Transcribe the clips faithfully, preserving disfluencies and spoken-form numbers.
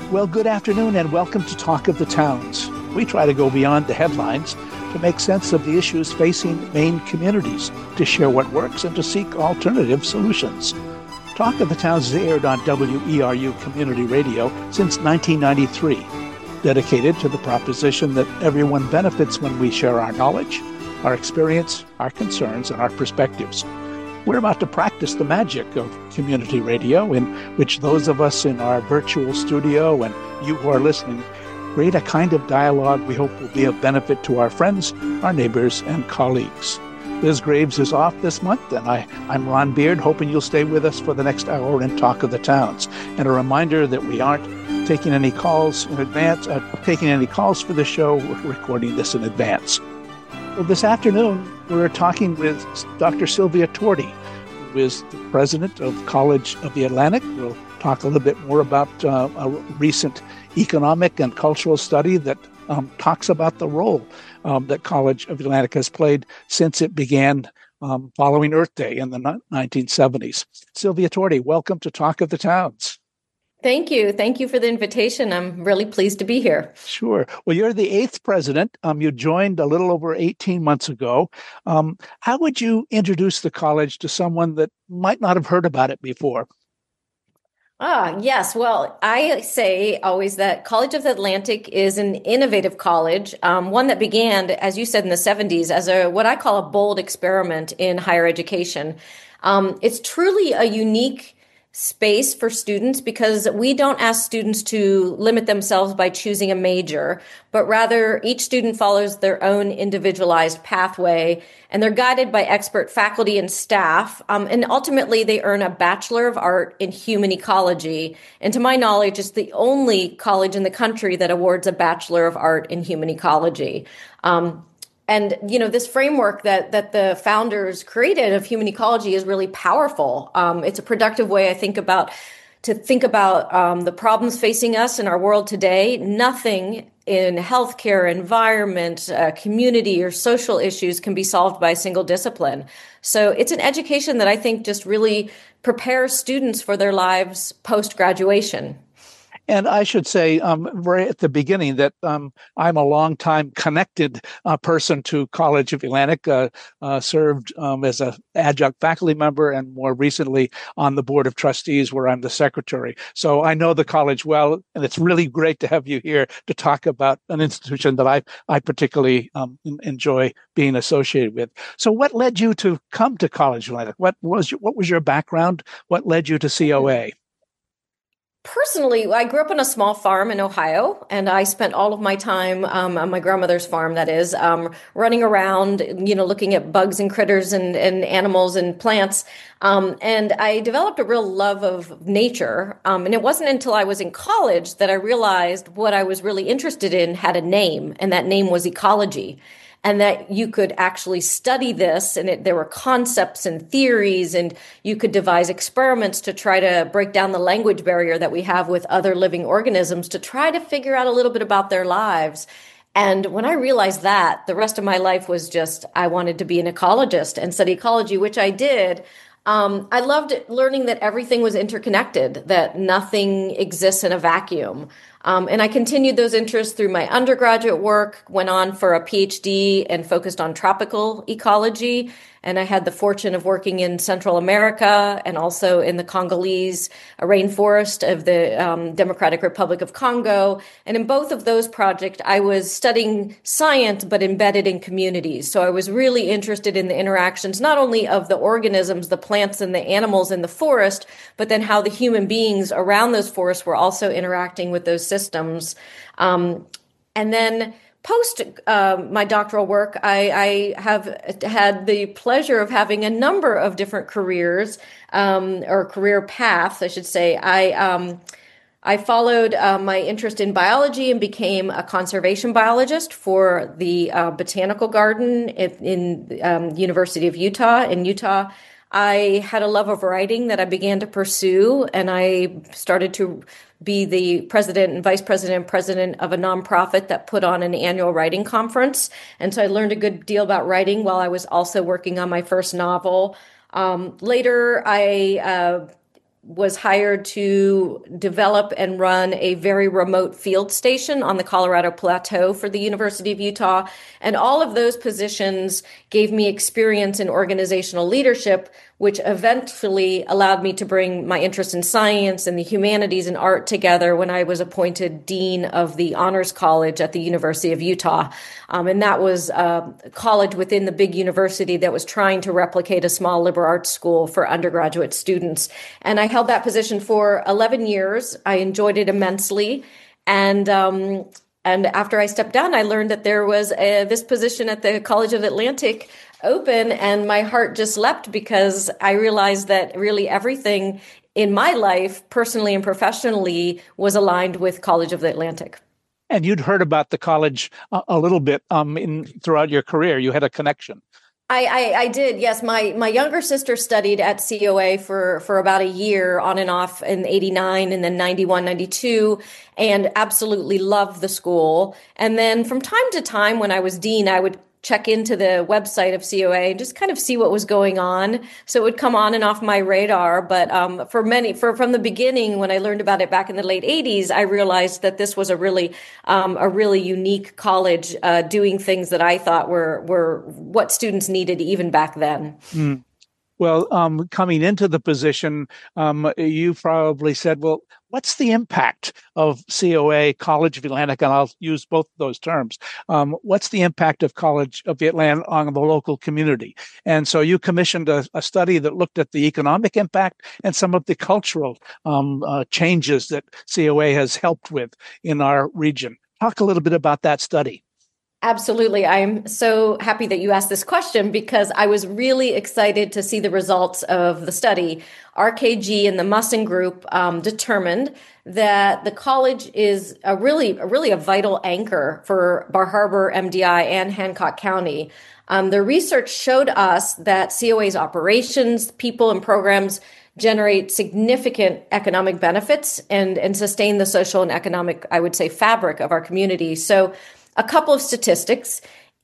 Well, good afternoon and welcome to Talk of the Towns. We try to go beyond the headlines to make sense of the issues facing Maine communities, to share what works and to seek alternative solutions. Talk of the Towns has aired on W E R U Community Radio since nineteen ninety-three, dedicated to the proposition that everyone benefits when we share our knowledge, our experience, our concerns, and our perspectives. We're about to practice the magic of community radio, in which those of us in our virtual studio and you who are listening create a kind of dialogue we hope will be of benefit to our friends, our neighbors, and colleagues. Liz Graves is off this month, and I, I'm Ron Beard, hoping you'll stay with us for the next hour in Talk of the Towns. And a reminder that we aren't taking any calls in advance, uh, taking any calls for the show. We're recording this in advance. Well, this afternoon, we're talking with Doctor Sylvia Torti, who is the president of College of the Atlantic. We'll talk a little bit more about uh, a recent economic and cultural study that um, talks about the role um, that College of the Atlantic has played since it began um, following Earth Day in the nineteen seventies. Sylvia Torti, welcome to Talk of the Towns. Thank you. Thank you for the invitation. I'm really pleased to be here. Sure. Well, you're the eighth president. Um, you joined a little over eighteen months ago. Um, how would you introduce the college to someone that might not have heard about it before? Ah, yes. Well, I say always that College of the Atlantic is an innovative college, um, one that began, as you said, in the seventies as a what I call a bold experiment in higher education. Um, it's truly a unique space for students because we don't ask students to limit themselves by choosing a major, but rather each student follows their own individualized pathway, and they're guided by expert faculty and staff. Um, and ultimately, they earn a Bachelor of Art in Human Ecology. And to my knowledge, it's the only college in the country that awards a Bachelor of Art in Human Ecology. Um, And, you know, this framework that that the founders created of human ecology is really powerful. Um, it's a productive way, I think, about to think about um, the problems facing us in our world today. Nothing in healthcare, environment, uh, community, or social issues can be solved by a single discipline. So it's an education that I think just really prepares students for their lives post-graduation. And I should say um, right at the beginning that um, I'm a longtime connected uh, person to College of Atlantic, uh, uh, served um, as an adjunct faculty member and more recently on the Board of Trustees where I'm the secretary. So I know the college well, and it's really great to have you here to talk about an institution that I, I particularly um, enjoy being associated with. So what led you to come to College of Atlantic? What was your, what was your background? What led you to C O A? Personally, I grew up on a small farm in Ohio, and I spent all of my time um, on my grandmother's farm, that is, um, running around, you know, looking at bugs and critters and, and animals and plants. Um, and I developed a real love of nature. Um, and it wasn't until I was in college that I realized what I was really interested in had a name, and that name was ecology. And that you could actually study this, and it, there were concepts and theories, and you could devise experiments to try to break down the language barrier that we have with other living organisms to try to figure out a little bit about their lives. And when I realized that, the rest of my life was just, I wanted to be an ecologist and study ecology, which I did. Um, I loved learning that everything was interconnected, that nothing exists in a vacuum. Um, and I continued those interests through my undergraduate work, went on for a P H D and focused on tropical ecology. And I had the fortune of working in Central America and also in the Congolese rainforest of the um, Democratic Republic of Congo. And in both of those projects, I was studying science, but embedded in communities. So I was really interested in the interactions, not only of the organisms, the plants and the animals in the forest, but then how the human beings around those forests were also interacting with those systems. Um, and then Post uh, my doctoral work, I, I have had the pleasure of having a number of different careers, um, or career paths, I should say. I um, I followed uh, my interest in biology and became a conservation biologist for the uh, botanical garden in, in um, University of Utah in Utah. I had a love of writing that I began to pursue, and I started to be the president and vice president and president of a nonprofit that put on an annual writing conference. And so I learned a good deal about writing while I was also working on my first novel. Um, later, I uh, was hired to develop and run a very remote field station on the Colorado Plateau for the University of Utah. And all of those positions gave me experience in organizational leadership, which eventually allowed me to bring my interest in science and the humanities and art together when I was appointed Dean of the Honors College at the University of Utah. Um, and that was a college within the big university that was trying to replicate a small liberal arts school for undergraduate students. And I held that position for eleven years. I enjoyed it immensely. And um, and after I stepped down, I learned that there was a, this position at the College of Atlantic open, and my heart just leapt because I realized that really everything in my life, personally and professionally, was aligned with College of the Atlantic. And you'd heard about the college a, a little bit um, in throughout your career. You had a connection. I, I, I did, yes. My my younger sister studied at C O A for, for about a year on and off in eighty-nine and then ninety-one, ninety-two, and absolutely loved the school. And then from time to time when I was dean, I would check into the website of C O A and just kind of see what was going on. So it would come on and off my radar. But um, for many, for from the beginning, when I learned about it back in the late eighties, I realized that this was a really, um, a really unique college uh, doing things that I thought were were what students needed even back then. Mm. Well, um, coming into the position, um, you probably said, well, what's the impact of C O A, College of Atlantic, and I'll use both those terms. Um, what's the impact of College of the Atlantic on the local community? And so you commissioned a, a study that looked at the economic impact and some of the cultural um, uh, changes that C O A has helped with in our region. Talk a little bit about that study. Absolutely. I'm so happy that you asked this question because I was really excited to see the results of the study. R K G and the Musson Group um, determined that the college is a really, a really a vital anchor for Bar Harbor, M D I, and Hancock County. Um, the research showed us that C O A's operations, people, and programs generate significant economic benefits and, and sustain the social and economic, I would say, fabric of our community. So a couple of statistics.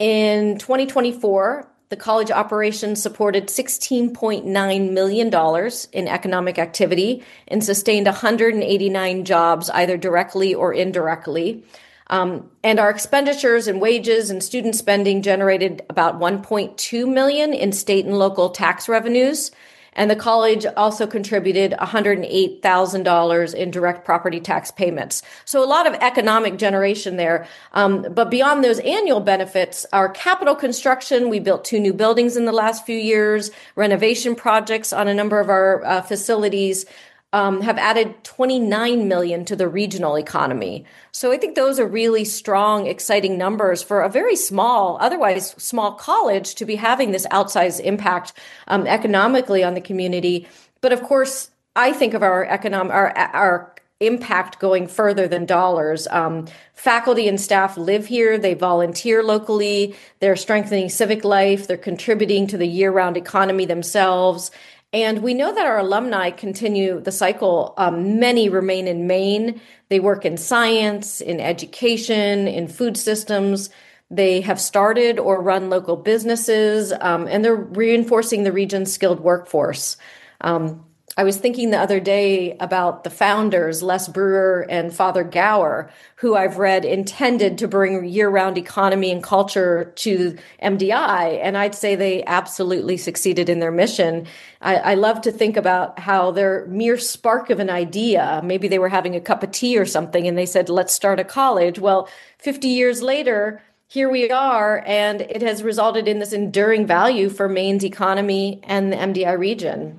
In twenty twenty-four, the college operations supported sixteen point nine million dollars in economic activity and sustained one hundred eighty-nine jobs, either directly or indirectly. Um, and our expenditures and wages and student spending generated about one point two million dollars in state and local tax revenues. And the college also contributed one hundred eight thousand dollars in direct property tax payments. So a lot of economic generation there. Um, but beyond those annual benefits, our capital construction, we built two new buildings in the last few years, renovation projects on a number of our uh, facilities, Um, have added twenty-nine million dollars to the regional economy. So I think those are really strong, exciting numbers for a very small, otherwise small college to be having this outsized impact um, economically on the community. But of course, I think of our economic, our, our impact going further than dollars. Um, faculty and staff live here. They volunteer locally. They're strengthening civic life. They're contributing to the year-round economy themselves. And we know that our alumni continue the cycle. Um, many remain in Maine. They work in science, in education, in food systems. They have started or run local businesses, um, and they're reinforcing the region's skilled workforce. Um, I was thinking the other day about the founders, Les Brewer and Father Gower, who I've read intended to bring year-round economy and culture to M D I, and I'd say they absolutely succeeded in their mission. I, I love to think about how their mere spark of an idea, maybe they were having a cup of tea or something, and they said, let's start a college. Well, fifty years later, here we are, and it has resulted in this enduring value for Maine's economy and the M D I region.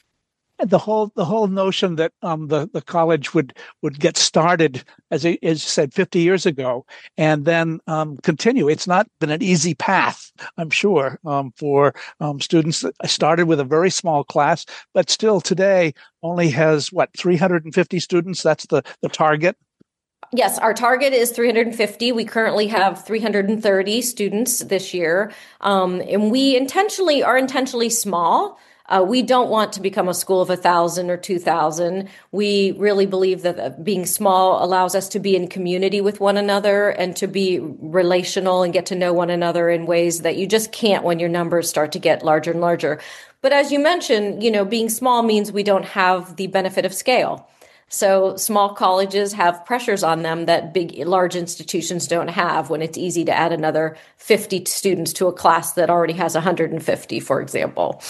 The whole the whole notion that um, the the college would would get started, as I, as you said, fifty years ago, and then um, continue. It's not been an easy path, I'm sure, um, for um, students. I started with a very small class, but still today only has what three hundred fifty students. That's the the target. Yes, our target is three hundred fifty. We currently have three hundred thirty students this year, um, and we intentionally are intentionally small. Uh, we don't want to become a school of a thousand or two thousand. We really believe that being small allows us to be in community with one another and to be relational and get to know one another in ways that you just can't when your numbers start to get larger and larger. But as you mentioned, you know, being small means we don't have the benefit of scale. So small colleges have pressures on them that big, large institutions don't have when it's easy to add another fifty students to a class that already has one hundred fifty, for example.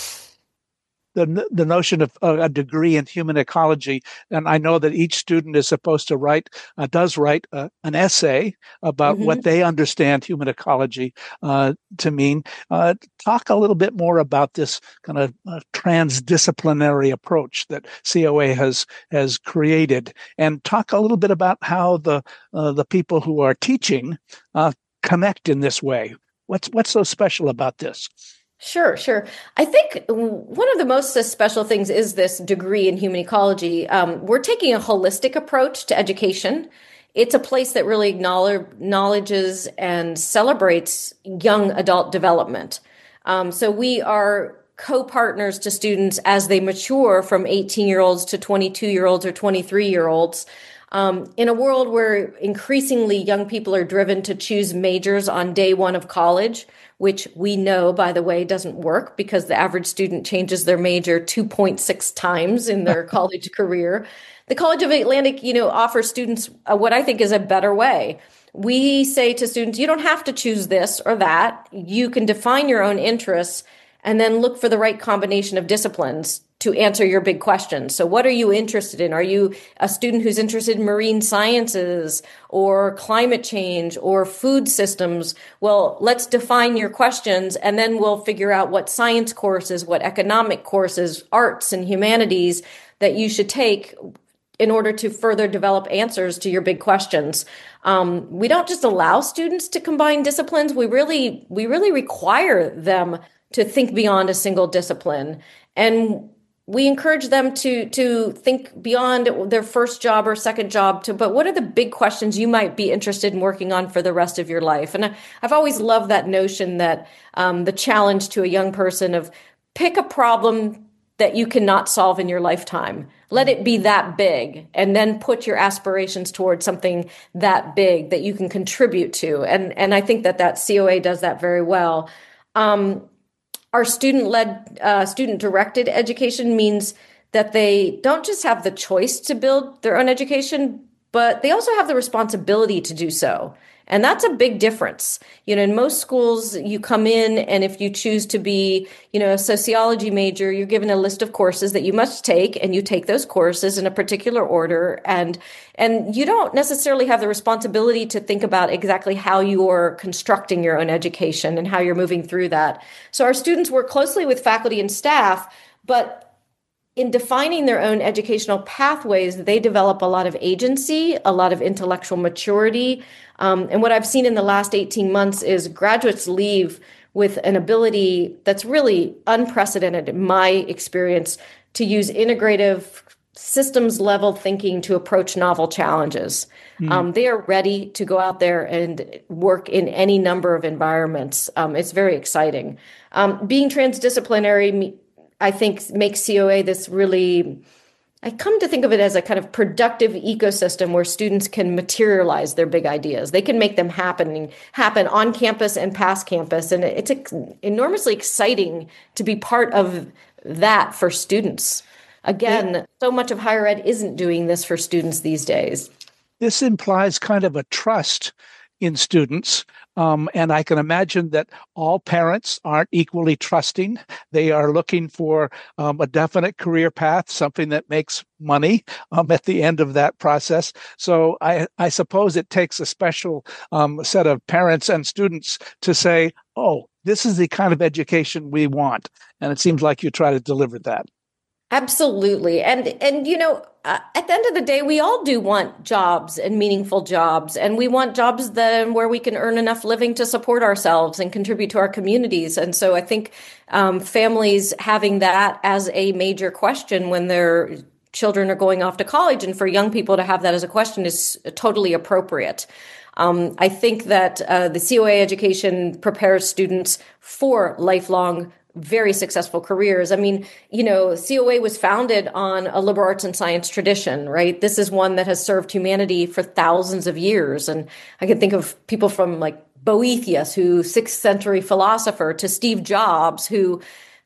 The, the notion of uh, a degree in human ecology, and I know that each student is supposed to write, uh, does write uh, an essay about Mm-hmm. what they understand human ecology uh, to mean. Uh, talk a little bit more about this kind of uh, transdisciplinary approach that C O A has has created, and talk a little bit about how the uh, the people who are teaching uh, connect in this way. What's what's so special about this? Sure, sure. I think one of the most special things is this degree in human ecology. Um, we're taking a holistic approach to education. It's a place that really acknowledges and celebrates young adult development. Um, so we are co-partners to students as they mature from eighteen-year-olds to twenty-two-year-olds or twenty-three-year-olds. Um, in a world where increasingly young people are driven to choose majors on day one of college, which we know, by the way, doesn't work because the average student changes their major two point six times in their college career. The College of Atlantic, you know, offers students uh, what I think is a better way. We say to students, you don't have to choose this or that. You can define your own interests and then look for the right combination of disciplines to answer your big questions. So what are you interested in? Are you a student who's interested in marine sciences or climate change or food systems? Well, let's define your questions and then we'll figure out what science courses, what economic courses, arts and humanities that you should take in order to further develop answers to your big questions. Um, we don't just allow students to combine disciplines. We really, we really require them to think beyond a single discipline. And we encourage them to to think beyond their first job or second job to, but what are the big questions you might be interested in working on for the rest of your life? And I, I've always loved that notion that um, the challenge to a young person of pick a problem that you cannot solve in your lifetime. Let it be that big, and then put your aspirations towards something that big that you can contribute to. And, and I think that that C O A does that very well. Um, Our student-led, uh, student-directed education means that they don't just have the choice to build their own education, but they also have the responsibility to do so. And that's a big difference. You know, in most schools, you come in and if you choose to be, you know, a sociology major, you're given a list of courses that you must take, and you take those courses in a particular order. And, and you don't necessarily have the responsibility to think about exactly how you're constructing your own education and how you're moving through that. So our students work closely with faculty and staff, but in defining their own educational pathways, they develop a lot of agency, a lot of intellectual maturity. Um, and what I've seen in the last eighteen months is graduates leave with an ability that's really unprecedented in my experience to use integrative systems level thinking to approach novel challenges. Mm. Um, they are ready to go out there and work in any number of environments. Um, it's very exciting. Um, being transdisciplinary, I think, makes C O A this really, I come to think of it as a kind of productive ecosystem where students can materialize their big ideas. They can make them happen, happen on campus and past campus. And it's enormously exciting to be part of that for students. Again, yeah. So much of higher ed isn't doing this for students these days. This implies kind of a trust in students. Um, and I can imagine that all parents aren't equally trusting. They are looking for um, a definite career path, something that makes money um, at the end of that process. So I, I suppose it takes a special um, set of parents and students to say, oh, this is the kind of education we want. And it seems like you try to deliver that. Absolutely. And, and you know, uh, at the end of the day, we all do want jobs and meaningful jobs. And we want jobs then where we can earn enough living to support ourselves and contribute to our communities. And so I think um, families having that as a major question when their children are going off to college, and for young people to have that as a question is totally appropriate. Um, I think that uh, the C O A education prepares students for lifelong very successful careers. I mean, you know, C O A was founded on a liberal arts and science tradition, right? This is one that has served humanity for thousands of years. And I can think of people from like Boethius, who sixth century philosopher, to Steve Jobs, who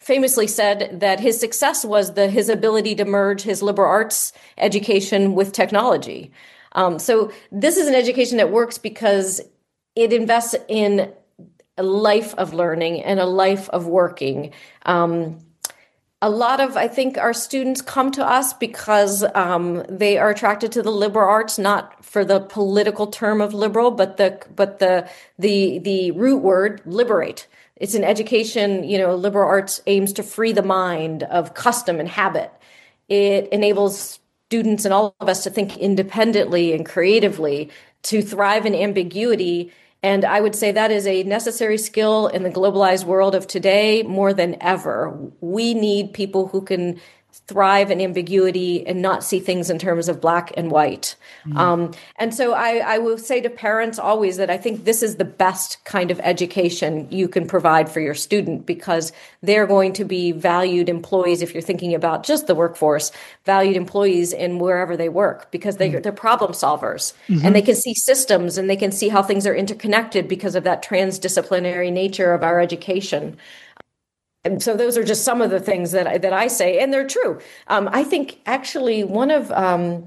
famously said that his success was the his ability to merge his liberal arts education with technology. Um, so this is an education that works because it invests in a life of learning and a life of working. Um, a lot of, I think, our students come to us because um, they are attracted to the liberal arts, not for the political term of liberal, but the but the the the root word liberate. It's an education, you know, liberal arts aims to free the mind of custom and habit. It enables students and all of us to think independently and creatively, to thrive in ambiguity. And I would say that is a necessary skill in the globalized world of today more than ever. We need people who can thrive in ambiguity and not see things in terms of black and white. Mm. Um, and so I, I will say to parents always that I think this is the best kind of education you can provide for your student, because they're going to be valued employees, if you're thinking about just the workforce, valued employees in wherever they work, because they, mm. they're problem solvers. Mm-hmm. And they can see systems and they can see how things are interconnected because of that transdisciplinary nature of our education. And so those are just some of the things that I, that I say, and they're true. Um, I think actually one of um,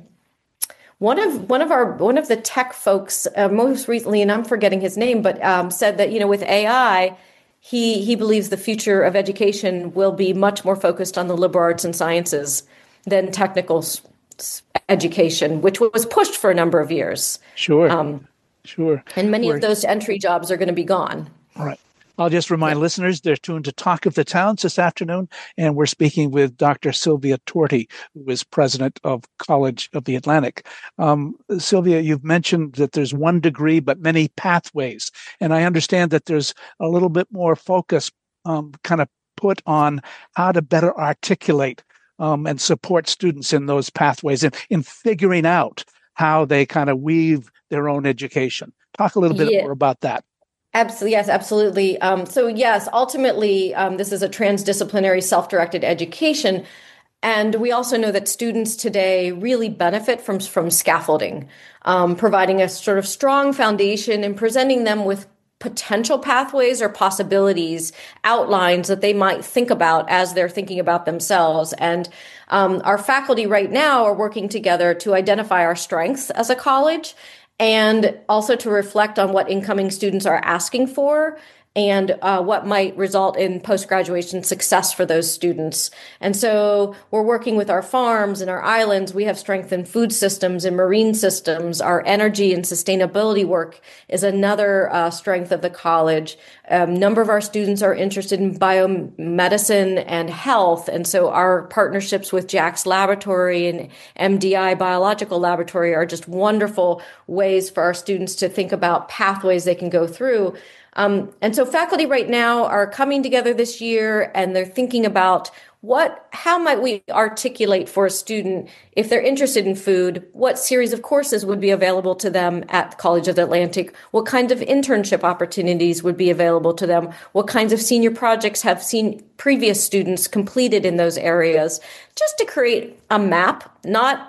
one of one of our one of the tech folks uh, most recently, and I'm forgetting his name, but um, said that, you know, with A I, he he believes the future of education will be much more focused on the liberal arts and sciences than technical s- education, which was pushed for a number of years. Sure, um, sure. And many We're... of those entry jobs are going to be gone. All right. I'll just remind yeah. listeners, they're tuned to Talk of the Towns this afternoon, and we're speaking with Doctor Sylvia Torti, who is president of College of the Atlantic. Um, Sylvia, you've mentioned that there's one degree, but many pathways. And I understand that there's a little bit more focus um, kind of put on how to better articulate um, and support students in those pathways and in figuring out how they kind of weave their own education. Talk a little bit yeah. more about that. Absolutely. Yes, absolutely. Um, so yes, ultimately, um, this is a transdisciplinary self-directed education. And we also know that students today really benefit from, from scaffolding, um, providing a sort of strong foundation and presenting them with potential pathways or possibilities, outlines that they might think about as they're thinking about themselves. And um, our faculty right now are working together to identify our strengths as a college, and also to reflect on what incoming students are asking for and uh, what might result in post-graduation success for those students. And so we're working with our farms and our islands. We have strength in food systems and marine systems. Our energy and sustainability work is another uh, strength of the college. A um, number of our students are interested in biomedicine and health. And so our partnerships with Jack's Laboratory and M D I Biological Laboratory are just wonderful ways for our students to think about pathways they can go through. Um, and so faculty right now are coming together this year, and they're thinking about what, how might we articulate for a student, if they're interested in food, what series of courses would be available to them at the College of the Atlantic? What kinds of internship opportunities would be available to them? What kinds of senior projects have seen previous students completed in those areas? Just to create a map, not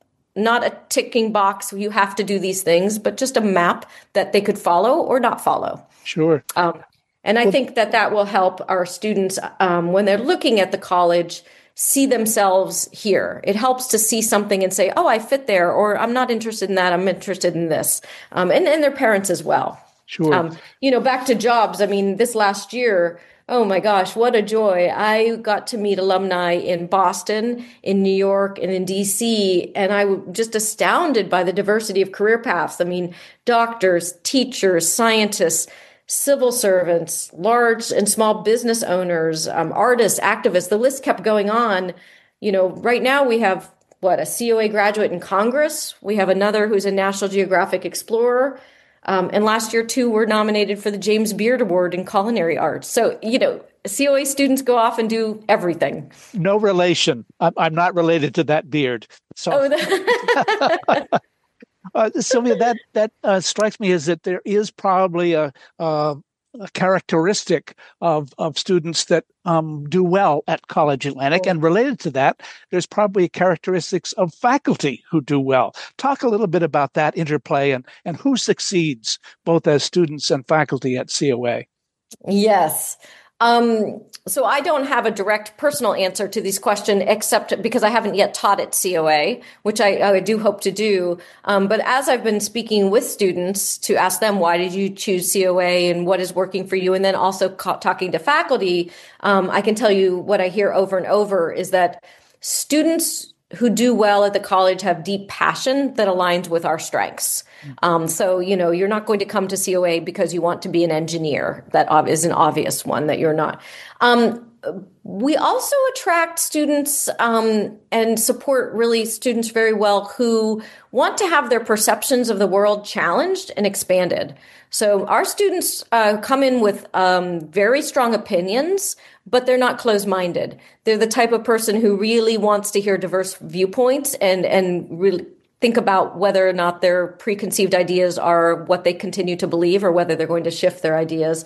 Not a ticking box, you have to do these things, but just a map that they could follow or not follow. Sure. Um, and I think that that will help our students um, when they're looking at the college see themselves here. It helps to see something and say, oh, I fit there, or I'm not interested in that, I'm interested in this. Um, and, and their parents as well. Sure. Um, you know, back to jobs. I mean, this last year, oh my gosh, what a joy. I got to meet alumni in Boston, in New York, and in D C, and I was just astounded by the diversity of career paths. I mean, doctors, teachers, scientists, civil servants, large and small business owners, um, artists, activists, the list kept going on. You know, right now we have, what, a C O A graduate in Congress. We have another who's a National Geographic explorer. Um, and last year, too, we're nominated for the James Beard Award in Culinary Arts. So, you know, C O A students go off and do everything. No relation. I'm, I'm not related to that beard. So, oh, that- uh, Sylvia, that that uh, strikes me as that there is probably a, a, a characteristic of of students that um, do well at College Atlantic, oh. and related to that, there's probably characteristics of faculty who do well. Talk a little bit about that interplay and and who succeeds both as students and faculty at C O A. Yes. Um, so I don't have a direct personal answer to this question, except because I haven't yet taught at C O A, which I, I do hope to do. Um, but as I've been speaking with students to ask them, why did you choose C O A and what is working for you? And then also ca- talking to faculty, um, I can tell you what I hear over and over is that students who do well at the college have deep passion that aligns with our strengths. Um, so, you know, you're not going to come to C O A because you want to be an engineer. That is an obvious one that you're not. Um, we also attract students um, and support really students very well who want to have their perceptions of the world challenged and expanded. So our students uh, come in with um, very strong opinions, but they're not closed-minded. They're the type of person who really wants to hear diverse viewpoints and and really think about whether or not their preconceived ideas are what they continue to believe or whether they're going to shift their ideas.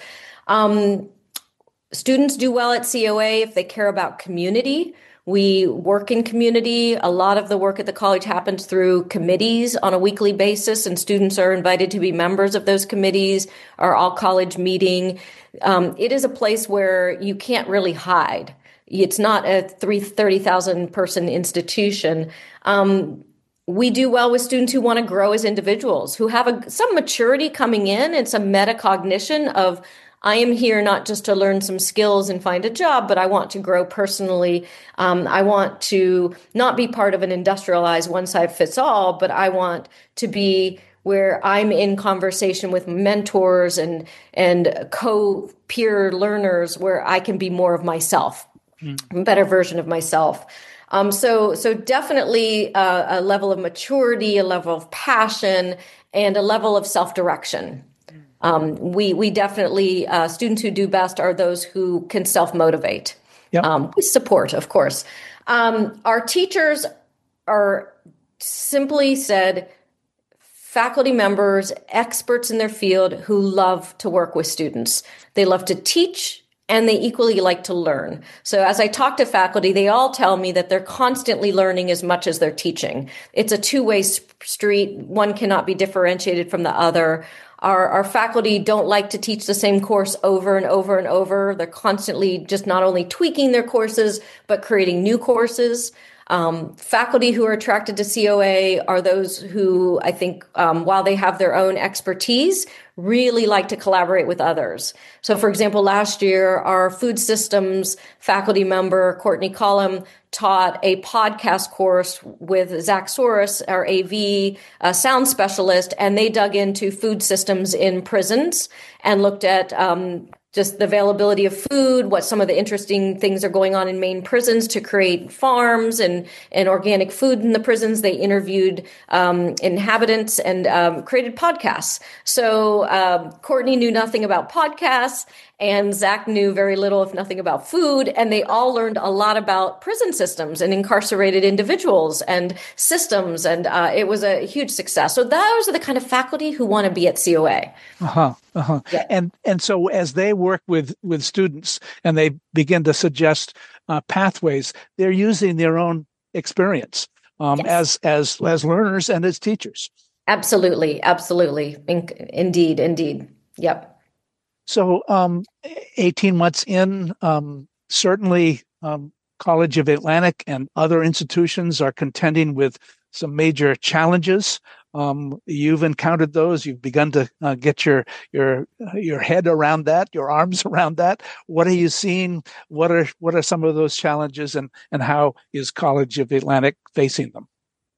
Um, students do well at C O A if they care about community. We work in community. A lot of the work at the college happens through committees on a weekly basis, and students are invited to be members of those committees, our all-college meeting. Um, it is a place where you can't really hide. It's not a thirty thousand person institution. Um, we do well with students who want to grow as individuals, who have a, some maturity coming in and some metacognition of, I am here not just to learn some skills and find a job, but I want to grow personally. Um, I want to not be part of an industrialized one size fits all, but I want to be where I'm in conversation with mentors and and co-peer learners where I can be more of myself, mm. a better version of myself. Um, so, so definitely uh, a level of maturity, a level of passion, and a level of self-direction. Um, we we definitely uh, students who do best are those who can self-motivate. Yep. Um, with support, of course. Um, our teachers are simply said faculty members, experts in their field who love to work with students. They love to teach. And they equally like to learn. So as I talk to faculty, they all tell me that they're constantly learning as much as they're teaching. It's a two-way street. One cannot be differentiated from the other. Our, our faculty don't like to teach the same course over and over and over. They're constantly just not only tweaking their courses, but creating new courses. Um, faculty who are attracted to C O A are those who I think, um, while they have their own expertise, really like to collaborate with others. So, for example, last year, our food systems faculty member, Courtney Collum, taught a podcast course with Zach Soros, our A V uh, sound specialist, and they dug into food systems in prisons and looked at um just the availability of food, what some of the interesting things are going on in Maine prisons to create farms and, and organic food in the prisons. They interviewed um, inhabitants and um, created podcasts. So um, Courtney knew nothing about podcasts, and Zach knew very little, if nothing, about food. And they all learned a lot about prison systems and incarcerated individuals and systems. And uh, it was a huge success. So those are the kind of faculty who want to be at C O A. Uh-huh. Uh-huh. Yeah. And and so as they work with, with students and they begin to suggest uh, pathways, they're using their own experience um, yes. as as as learners and as teachers. Absolutely. Absolutely. In, indeed. Indeed. Yep. So um, eighteen months in, um, certainly um, College of Atlantic and other institutions are contending with some major challenges. Um, you've encountered those. You've begun to uh, get your your your head around that, your arms around that. What are you seeing? What are what are some of those challenges, and and how is College of Atlantic facing them?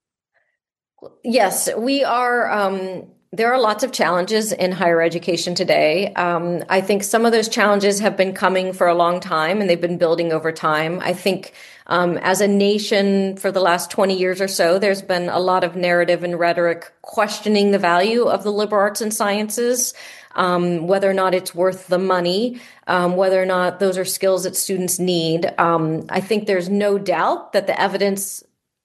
Yes, we are. Um, there are lots of challenges in higher education today. Um, I think some of those challenges have been coming for a long time, and they've been building over time. I think um, as a nation for the last twenty years or so, there's been a lot of narrative and rhetoric questioning the value of the liberal arts and sciences, um, whether or not it's worth the money, um, whether or not those are skills that students need. Um, I think there's no doubt that the evidence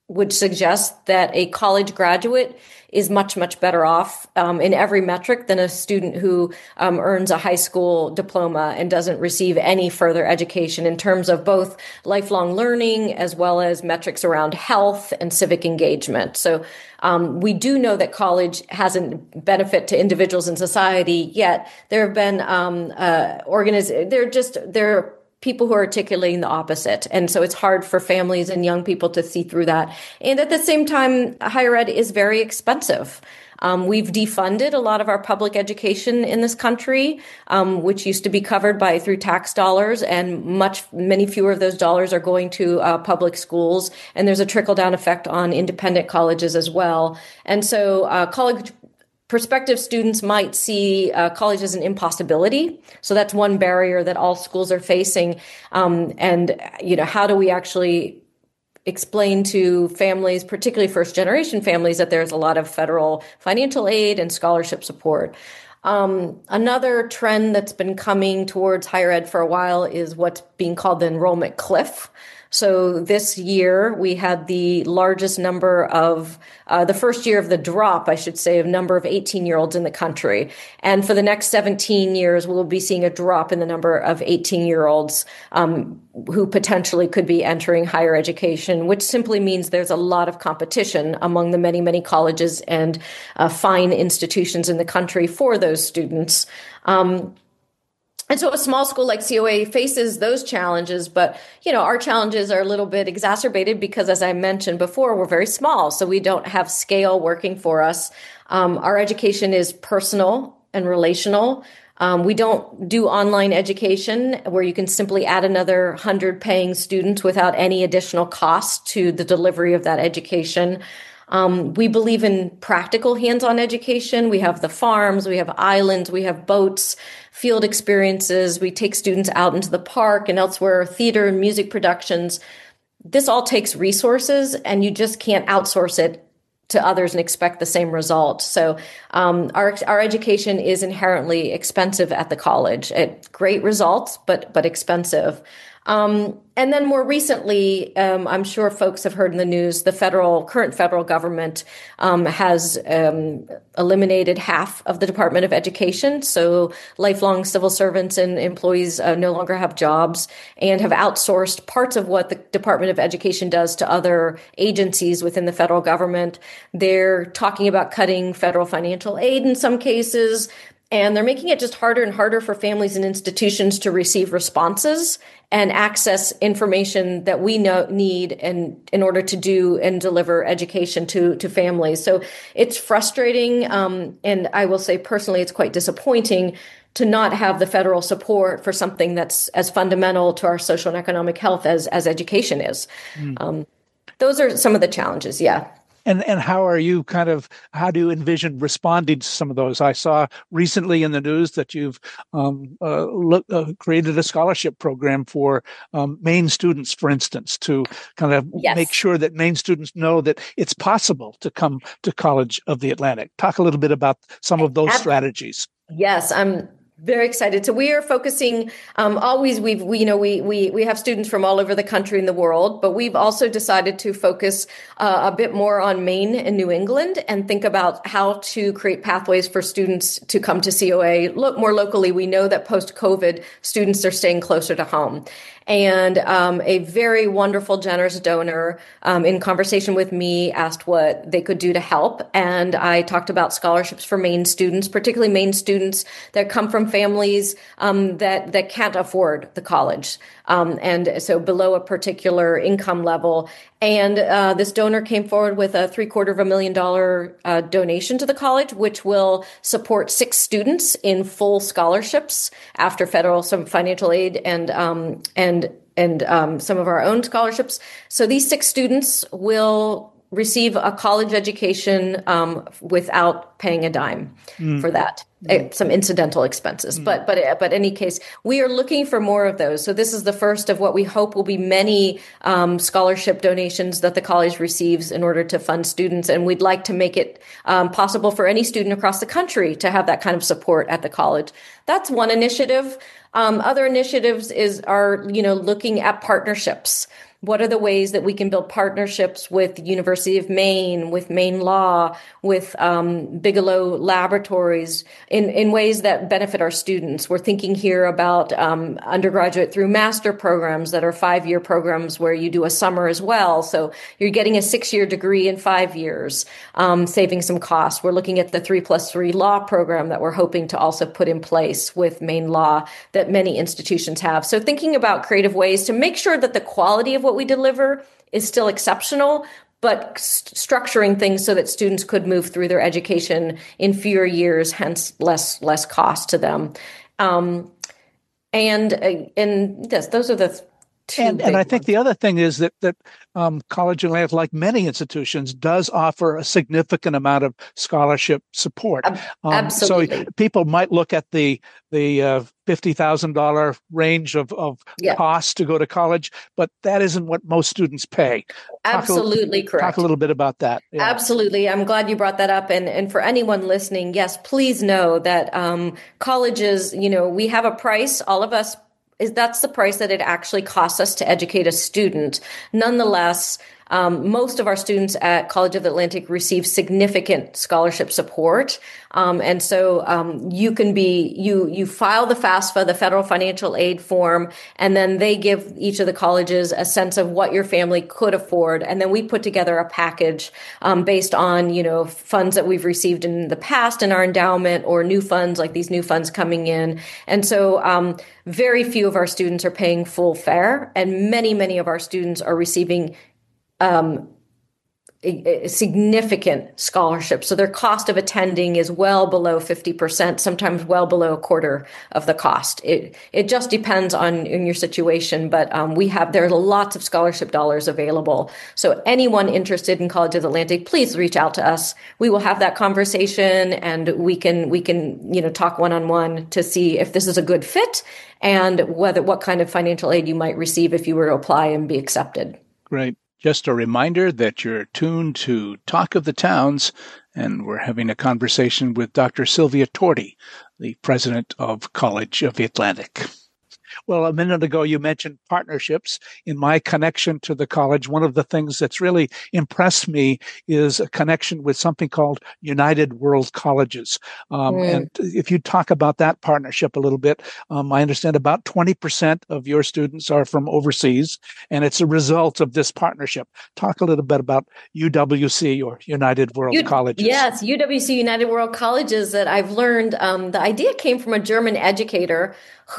would suggest that a college graduate is much, much better off um, in every metric than a student who um, earns a high school diploma and doesn't receive any further education in terms of both lifelong learning as well as metrics around health and civic engagement. So um, we do know that college hasn't benefit to individuals in society yet. There have been um, uh, organiz- they're just they're people who are articulating the opposite. And so it's hard for families and young people to see through that. And at the same time, higher ed is very expensive. Um, we've defunded a lot of our public education in this country, um, which used to be covered by through tax dollars, and much, many fewer of those dollars are going to uh, public schools. And there's a trickle down effect on independent colleges as well. And so uh, college prospective students might see uh, college as an impossibility. So that's one barrier that all schools are facing. Um, and, you know, how do we actually explain to families, particularly first generation families, that there's a lot of federal financial aid and scholarship support? Um, another trend that's been coming towards higher ed for a while is what's being called the enrollment cliff. So this year we had the largest number of, uh, the first year of the drop, I should say, of number of eighteen-year-olds in the country. And for the next seventeen years, we'll be seeing a drop in the number of eighteen-year-olds um, who potentially could be entering higher education, which simply means there's a lot of competition among the many, many colleges and uh, fine institutions in the country for those students. Um, And so a small school like C O A faces those challenges, but, you know, our challenges are a little bit exacerbated because, as I mentioned before, we're very small, so we don't have scale working for us. Um, our education is personal and relational. Um, we don't do online education where you can simply add another one hundred paying students without any additional cost to the delivery of that education. Um, we believe in practical hands-on education. We have the farms, we have islands, we have boats, field experiences. We take students out into the park and elsewhere, theater and music productions. This all takes resources, and you just can't outsource it to others and expect the same result. So um, our our education is inherently expensive at the college. It, great results, but but expensive. Um, and then more recently, um, I'm sure folks have heard in the news, the federal, current federal government um, has um, eliminated half of the Department of Education. So lifelong civil servants and employees uh, no longer have jobs, and have outsourced parts of what the Department of Education does to other agencies within the federal government. They're talking about cutting federal financial aid in some cases. And they're making it just harder and harder for families and institutions to receive responses and access information that we know need and in order to do and deliver education to, to families. So it's frustrating. Um, and I will say personally, it's quite disappointing to not have the federal support for something that's as fundamental to our social and economic health as, as education is. Mm. Um, those are some of the challenges. Yeah. And and how are you kind of, how do you envision responding to some of those? I saw recently in the news that you've um, uh, look, uh, created a scholarship program for um, Maine students, for instance, to kind of yes. make sure that Maine students know that it's possible to come to College of the Atlantic. Talk a little bit about some of those Absolutely. strategies. Yes, I'm very excited. So we are focusing um, always. We've we you know we we we have students from all over the country and the world, but we've also decided to focus uh, a bit more on Maine and New England and think about how to create pathways for students to come to C O A. Look more locally. We know that post-COVID, students are staying closer to home. And um, a very wonderful, generous donor um, in conversation with me asked what they could do to help. And I talked about scholarships for Maine students, particularly Maine students that come from families um, that, that can't afford the college. Um, and so below a particular income level. And uh, this donor came forward with a three quarter of a million dollar uh, donation to the college, which will support six students in full scholarships after federal some financial aid and um, and and um, some of our own scholarships. So these six students will receive a college education um, without paying a dime mm. for that. Mm. Some incidental expenses, mm. but but but in any case, we are looking for more of those. So this is the first of what we hope will be many um, scholarship donations that the college receives in order to fund students, and we'd like to make it um, possible for any student across the country to have that kind of support at the college. That's one initiative. Um, other initiatives is are you know looking at partnerships. What are the ways that we can build partnerships with the University of Maine, with Maine Law, with um, Bigelow Laboratories in, in ways that benefit our students? We're thinking here about um, undergraduate through master programs that are five-year programs where you do a summer as well. So you're getting a six-year degree in five years, um, saving some costs. We're looking at the three plus three law program that we're hoping to also put in place with Maine Law that many institutions have. So thinking about creative ways to make sure that the quality of what we deliver is still exceptional, but st- structuring things so that students could move through their education in fewer years, hence less less cost to them. Um, and uh, and yes, those are the two And and I think ones. the other thing is that that um, College of Atlantic, like many institutions, does offer a significant amount of scholarship support. Ab- Um, absolutely. So people might look at the the uh, fifty thousand dollars range of, of Yeah. cost to go to college, but that isn't what most students pay. Talk Absolutely a, correct. Talk a little bit about that. Yeah. Absolutely. I'm glad you brought that up. And, and for anyone listening, yes, please know that um, colleges, you know, we have a price, all of us, is that's the price that it actually costs us to educate a student. Nonetheless, um, most of our students at College of the Atlantic receive significant scholarship support. Um, and so um, you can be, you you file the FAFSA, the Federal Financial Aid Form, and then they give each of the colleges a sense of what your family could afford. And then we put together a package um, based on, you know, funds that we've received in the past in our endowment or new funds, like these new funds coming in. And so um, very few of our students are paying full fare, and many, many of our students are receiving um, a, a significant scholarship. So their cost of attending is well below fifty percent, sometimes well below a quarter of the cost. It it just depends on in your situation, but um, we have, there are lots of scholarship dollars available. So anyone interested in College of the Atlantic, please reach out to us. We will have that conversation, and we can, we can, you know, talk one-on-one to see if this is a good fit and whether, what kind of financial aid you might receive if you were to apply and be accepted. Great. Just a reminder that you're tuned to Talk of the Towns, and we're having a conversation with Doctor Sylvia Torti, the president of College of the Atlantic. Well, a minute ago, you mentioned partnerships. In my connection to the college, one of the things that's really impressed me is a connection with something called United World Colleges. Um, mm. And if you talk about that partnership a little bit, um, I understand about twenty percent of your students are from overseas, and it's a result of this partnership. Talk a little bit about U W C, or United World U- Colleges. Yes, U W C, United World Colleges, that I've learned, um, the idea came from a German educator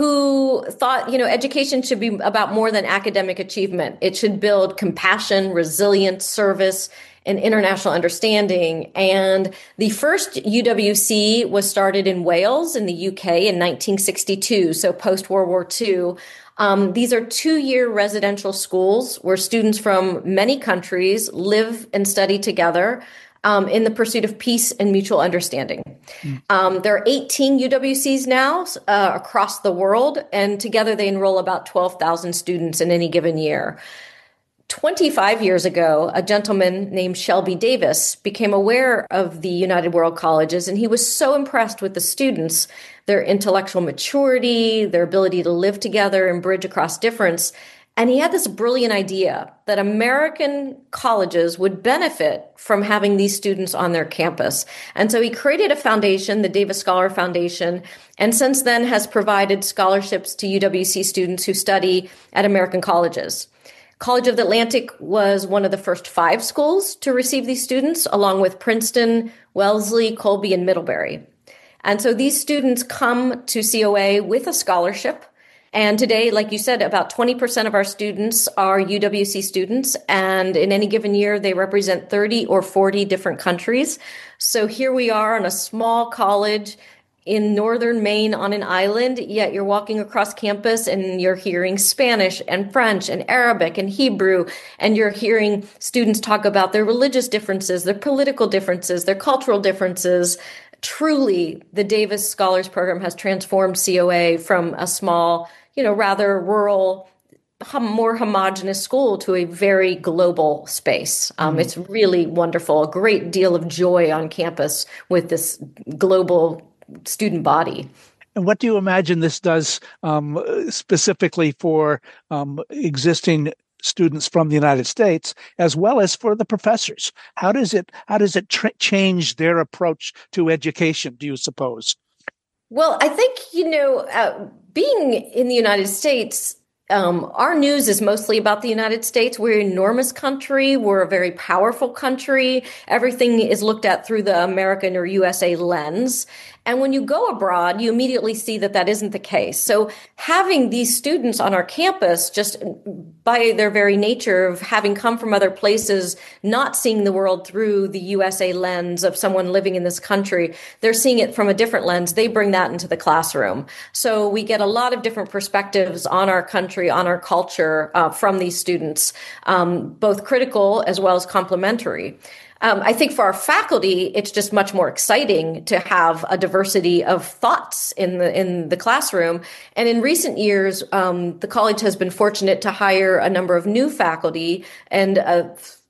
who thought, you know, education should be about more than academic achievement. It should build compassion, resilience, service, and international understanding. And the first U W C was started in Wales in the U K in nineteen sixty-two, so post-World War Two. Um, these are two-year residential schools where students from many countries live and study together Um, in the pursuit of peace and mutual understanding. Mm. Um, there are eighteen U W Cs now uh, across the world, and together they enroll about twelve thousand students in any given year. twenty-five years ago, a gentleman named Shelby Davis became aware of the United World Colleges, and he was so impressed with the students, their intellectual maturity, their ability to live together and bridge across difference. And he had this brilliant idea that American colleges would benefit from having these students on their campus. And so he created a foundation, the Davis Scholar Foundation, and since then has provided scholarships to U W C students who study at American colleges. College of the Atlantic was one of the first five schools to receive these students, along with Princeton, Wellesley, Colby, and Middlebury. And so these students come to C O A with a scholarship. And today, like you said, about twenty percent of our students are U W C students. And in any given year, they represent thirty or forty different countries. So here we are on a small college in northern Maine on an island, yet you're walking across campus and you're hearing Spanish and French and Arabic and Hebrew, and you're hearing students talk about their religious differences, their political differences, their cultural differences. Truly, the Davis Scholars Program has transformed C O A from a small, you know, rather rural, more homogenous school to a very global space. Um, mm-hmm. It's really wonderful. A great deal of joy on campus with this global student body. And what do you imagine this does um, specifically for um, existing students from the United States, as well as for the professors? How does it how does it tra- change their approach to education, do you suppose? Well, I think, you know, uh, being in the United States, Um, our news is mostly about the United States. We're an enormous country. We're a very powerful country. Everything is looked at through the American or U S A lens. And when you go abroad, you immediately see that that isn't the case. So having these students on our campus, just by their very nature of having come from other places, not seeing the world through the U S A lens of someone living in this country, they're seeing it from a different lens. They bring that into the classroom. So we get a lot of different perspectives on our country, on our culture uh, from these students, um, both critical as well as complementary. Um, I think for our faculty, it's just much more exciting to have a diversity of thoughts in the in the classroom. And in recent years, um, the college has been fortunate to hire a number of new faculty, and uh,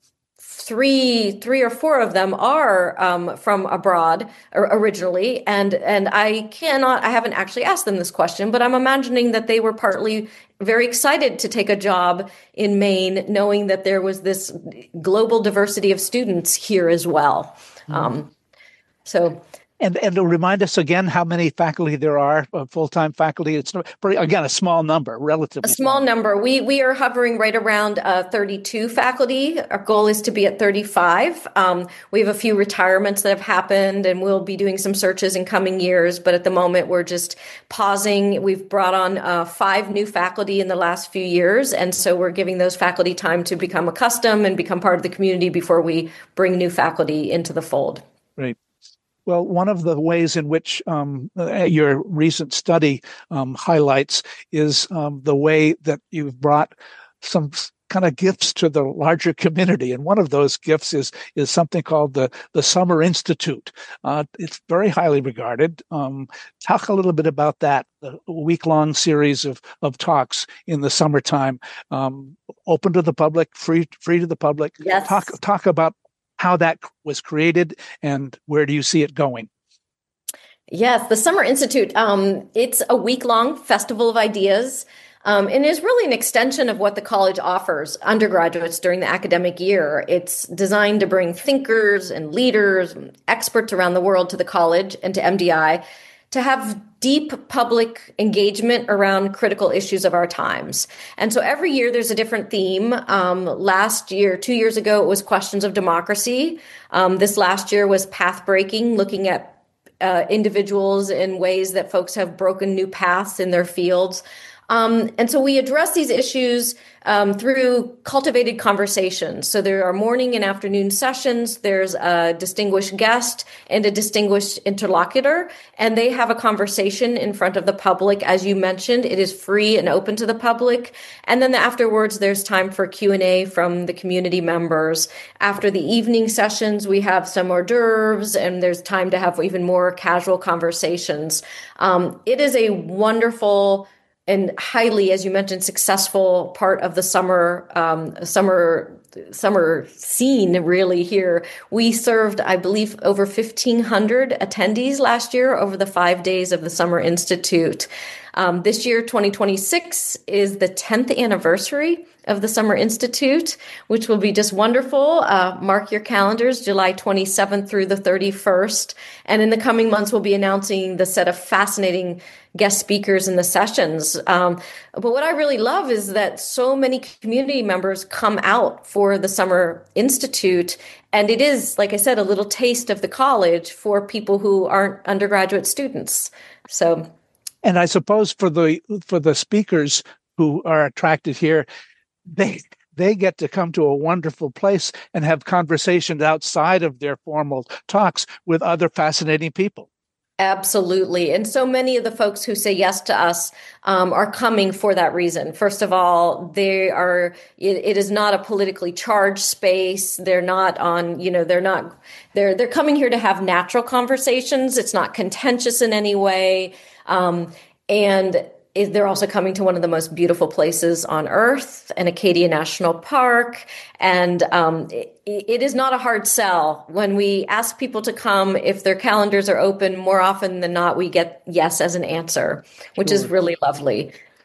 three three or four of them are um, from abroad originally. And and I cannot, I haven't actually asked them this question, but I'm imagining that they were partly very excited to take a job in Maine, knowing that there was this global diversity of students here as well. Mm. Um, so. And and to remind us again how many faculty there are, uh, full-time faculty. It's pretty, again, a small number, relatively. A small small. number. We we are hovering right around uh, thirty-two faculty. Our goal is to be at thirty-five. Um, we have a few retirements that have happened, and we'll be doing some searches in coming years. But at the moment, we're just pausing. We've brought on uh, five new faculty in the last few years, and so we're giving those faculty time to become accustomed and become part of the community before we bring new faculty into the fold. Right. Well, one of the ways in which um, your recent study um, highlights is um, the way that you've brought some kind of gifts to the larger community. And one of those gifts is is something called the, the Summer Institute. Uh, it's very highly regarded. Um, talk a little bit about that, the week-long series of, of talks in the summertime, um, open to the public, free free to the public. Yes. Talk, talk about how that was created and where do you see it going? Yes, the Summer Institute, um, it's a week-long festival of ideas, um, and is really an extension of what the college offers undergraduates during the academic year. It's designed to bring thinkers and leaders, and experts around the world to the college and to M D I to have deep public engagement around critical issues of our times. And so every year there's a different theme. Um, last year, two years ago, it was questions of democracy. Um, this last year was path breaking, looking at uh, individuals in ways that folks have broken new paths in their fields. Um, and so we address these issues um, through cultivated conversations. So there are morning and afternoon sessions. There's a distinguished guest and a distinguished interlocutor, and they have a conversation in front of the public. As you mentioned, it is free and open to the public. And then afterwards, there's time for Q and A from the community members. After the evening sessions, we have some hors d'oeuvres, and there's time to have even more casual conversations. Um, it is a wonderful and highly, as you mentioned, successful part of the summer um, summer summer scene really here. We served, I believe, over fifteen hundred attendees last year over the five days of the Summer Institute. Um, this year, twenty twenty-six, is the tenth anniversary of the Summer Institute, which will be just wonderful. Uh, mark your calendars, July twenty-seventh through the thirty-first. And in the coming months, we'll be announcing the set of fascinating guest speakers in the sessions. Um, but what I really love is that so many community members come out for the Summer Institute. And it is, like I said, a little taste of the college for people who aren't undergraduate students. So, and I suppose for the for the speakers who are attracted here, they they get to come to a wonderful place and have conversations outside of their formal talks with other fascinating people. Absolutely. And so many of the folks who say yes to us um, are coming for that reason. First of all, they are, it, it is not a politically charged space. They're not on, you know, they're not, they're, they're coming here to have natural conversations. It's not contentious in any way. Um, and they're also coming to one of the most beautiful places on earth, an Acadia National Park. And um, it, it is not a hard sell. When we ask people to come, if their calendars are open, more often than not, we get yes as an answer, which sure. is really lovely.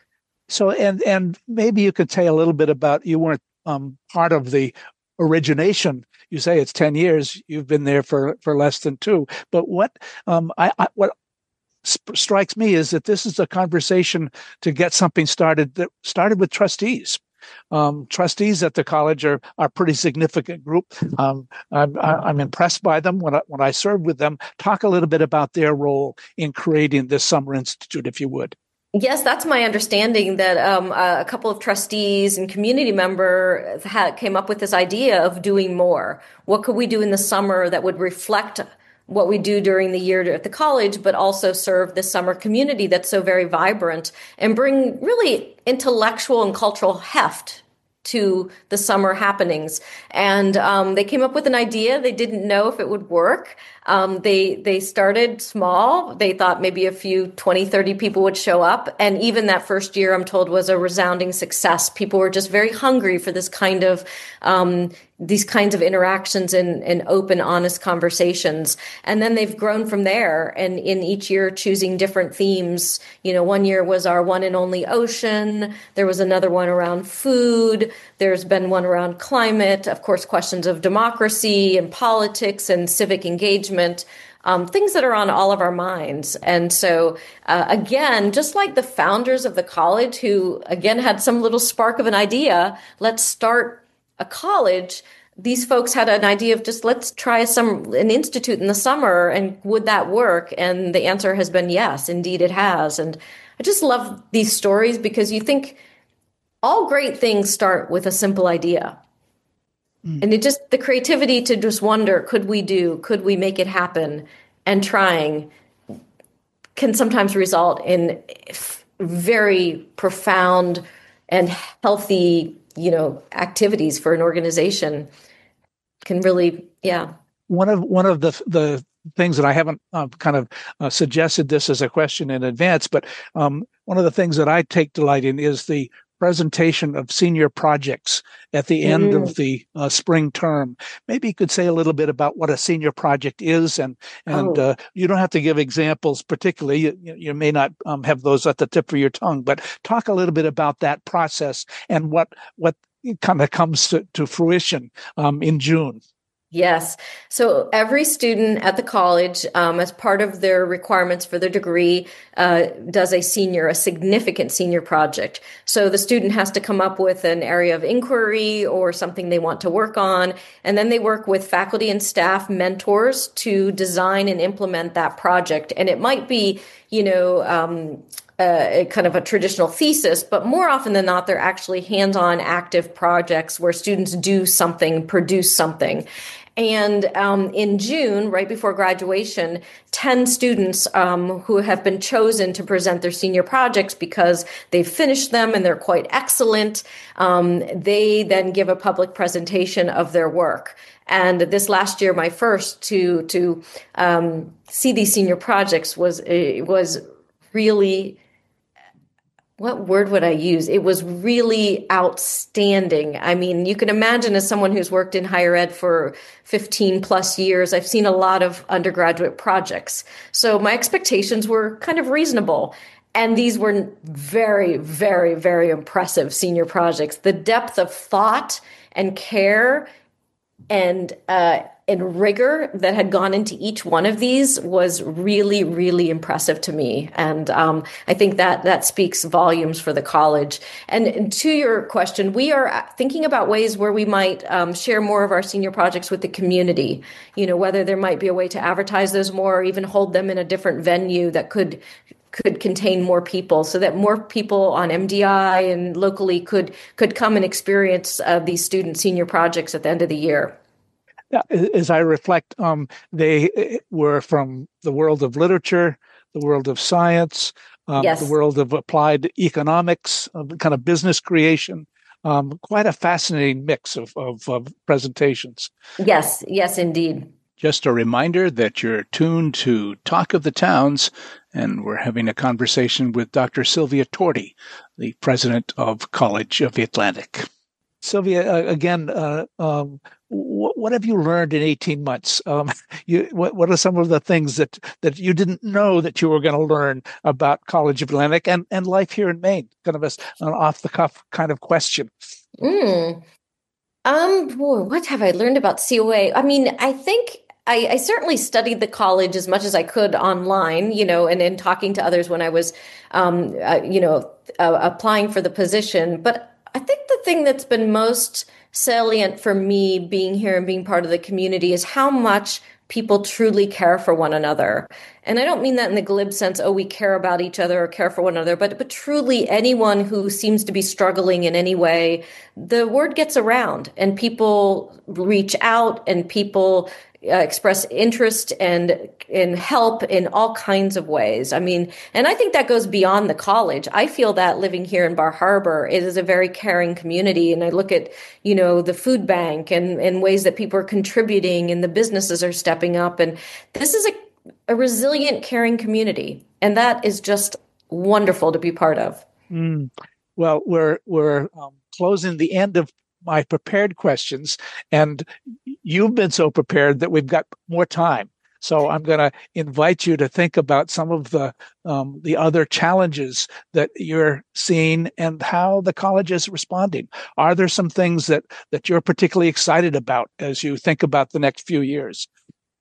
So, and and maybe you could say a little bit about, you weren't um, part of the origination. You say it's ten years. You've been there for, for less than two. But what um, I, I what sp- strikes me is that this is a conversation to get something started that started with trustees. Um, trustees at the college are are a pretty significant group. Um, I'm, I'm impressed by them when I, when I served with them. Talk a little bit about their role in creating this summer institute, if you would. Yes, that's my understanding, that um, a couple of trustees and community members had, came up with this idea of doing more. What could we do in the summer that would reflect what we do during the year at the college, but also serve the summer community that's so very vibrant and bring really intellectual and cultural heft to the summer happenings. And um, they came up with an idea. They didn't know if it would work. Um, they they started small. They thought maybe a few twenty, thirty people would show up. And even that first year, I'm told, was a resounding success. People were just very hungry for this kind of um, these kinds of interactions and, and open, honest conversations. And then they've grown from there, and in each year choosing different themes. You know, one year was our one and only ocean. There was another one around food. There's been one around climate, of course, questions of democracy and politics and civic engagement. Um, things that are on all of our minds. And so, uh, again, just like the founders of the college, who, again, had some little spark of an idea, let's start a college. These folks had an idea of just let's try some an institute in the summer, and would that work? And the answer has been yes, indeed it has. And I just love these stories, because you think all great things start with a simple idea. Mm. And it just, the creativity to just wonder, could we do, could we make it happen? And trying can sometimes result in very profound and healthy, you know, activities for an organization. Can really, yeah. One of one of the the things that I haven't uh, kind of uh, suggested this as a question in advance, but um, one of the things that I take delight in is the presentation of senior projects at the end mm. of the uh, spring term. Maybe you could say a little bit about what a senior project is, and and oh. uh, you don't have to give examples particularly. You, you may not um, have those at the tip of your tongue, but talk a little bit about that process and what what kind of comes to, to fruition um, in June. Yes. So every student at the college, um, as part of their requirements for their degree, uh, does a senior, a significant senior project. So the student has to come up with an area of inquiry or something they want to work on. And then they work with faculty and staff mentors to design and implement that project. And it might be, you know, um, Uh, a kind of a traditional thesis, but more often than not, they're actually hands-on active projects where students do something, produce something. And um, in June, right before graduation, ten students um, who have been chosen to present their senior projects because they've finished them and they're quite excellent, um, they then give a public presentation of their work. And this last year, my first to to um, see these senior projects was uh, was really, what word would I use? It was really outstanding. I mean, you can imagine, as someone who's worked in higher ed for fifteen plus years, I've seen a lot of undergraduate projects. So my expectations were kind of reasonable. And these were very, very, very impressive senior projects. The depth of thought and care and uh, and rigor that had gone into each one of these was really, really impressive to me. And um, I think that that speaks volumes for the college. And, and to your question, we are thinking about ways where we might um, share more of our senior projects with the community, you know, whether there might be a way to advertise those more or even hold them in a different venue that could could contain more people, so that more people on M D I and locally could could come and experience uh, these student senior projects at the end of the year. As I reflect, um, they were from the world of literature, the world of science, um, yes. the world of applied economics, uh, kind of business creation. Um, quite a fascinating mix of, of, of presentations. Yes, yes, indeed. Just a reminder that you're tuned to Talk of the Towns, and we're having a conversation with Doctor Sylvia Torti, the president of College of the Atlantic. Sylvia, uh, again, uh, um, wh- what have you learned in eighteen months? Um, you, what, what are some of the things that, that you didn't know that you were going to learn about College of Atlantic and, and life here in Maine? Kind of a, an off the cuff kind of question. Mm. Um, boy, what have I learned about C O A? I mean, I think I, I certainly studied the college as much as I could online, you know, and in talking to others when I was, um, uh, you know, uh, applying for the position. But I think the thing that's been most salient for me being here and being part of the community is how much people truly care for one another. And I don't mean that in the glib sense, oh, we care about each other or care for one another, but but truly anyone who seems to be struggling in any way, the word gets around and people reach out and people uh, express interest and and help in all kinds of ways. I mean, and I think that goes beyond the college. I feel that living here in Bar Harbor, it is a very caring community. And I look at, you know, the food bank and, and ways that people are contributing and the businesses are stepping up. And this is a, a resilient, caring community. And that is just wonderful to be part of. Mm. Well, we're we're um, closing the end of my prepared questions, and you've been so prepared that we've got more time. So I'm going to invite you to think about some of the um, the other challenges that you're seeing and how the college is responding. Are there some things that that you're particularly excited about as you think about the next few years?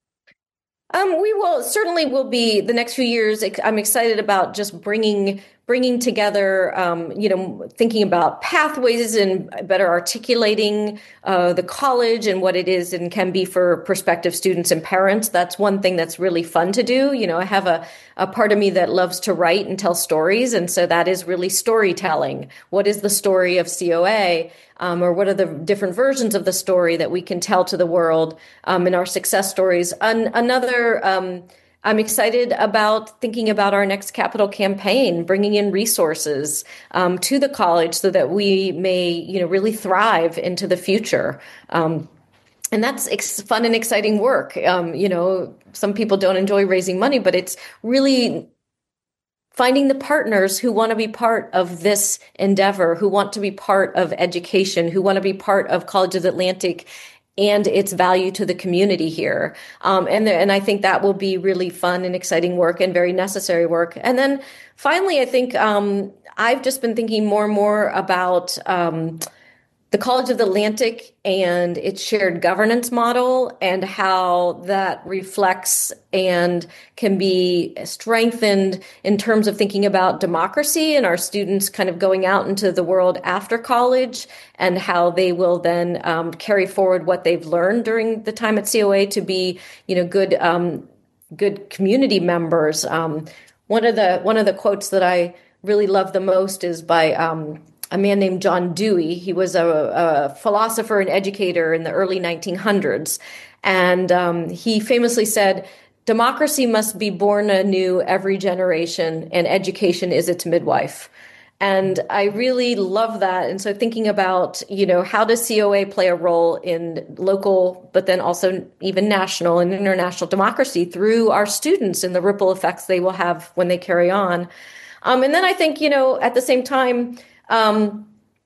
Um, we will certainly will be the next few years. I'm excited about just bringing bringing together, um, you know, thinking about pathways and better articulating uh, the college and what it is and can be for prospective students and parents. That's one thing that's really fun to do. You know, I have a, a part of me that loves to write and tell stories. And so that is really storytelling. What is the story of C O A? Um, or what are the different versions of the story that we can tell to the world um, in our success stories? An- another, um, I'm excited about thinking about our next capital campaign, bringing in resources um, to the college so that we may, you know, really thrive into the future. Um, and that's ex- fun and exciting work. Um, you know, some people don't enjoy raising money, but it's really finding the partners who want to be part of this endeavor, who want to be part of education, who want to be part of College of the Atlantic and its value to the community here. Um, and, and I think that will be really fun and exciting work and very necessary work. And then finally, I think um, I've just been thinking more and more about um, the College of the Atlantic and its shared governance model and how that reflects and can be strengthened in terms of thinking about democracy and our students kind of going out into the world after college and how they will then um, carry forward what they've learned during the time at C O A to be, you know, good um, good community members. Um, one of the one of the quotes that I really love the most is by um, a man named John Dewey. He was a, a philosopher and educator in the early nineteen hundreds. And um, he famously said, democracy must be born anew every generation, and education is its midwife. And I really love that. And so thinking about, you know, how does C O A play a role in local, but then also even national and international democracy through our students and the ripple effects they will have when they carry on. Um, and then I think, you know, at the same time, Um,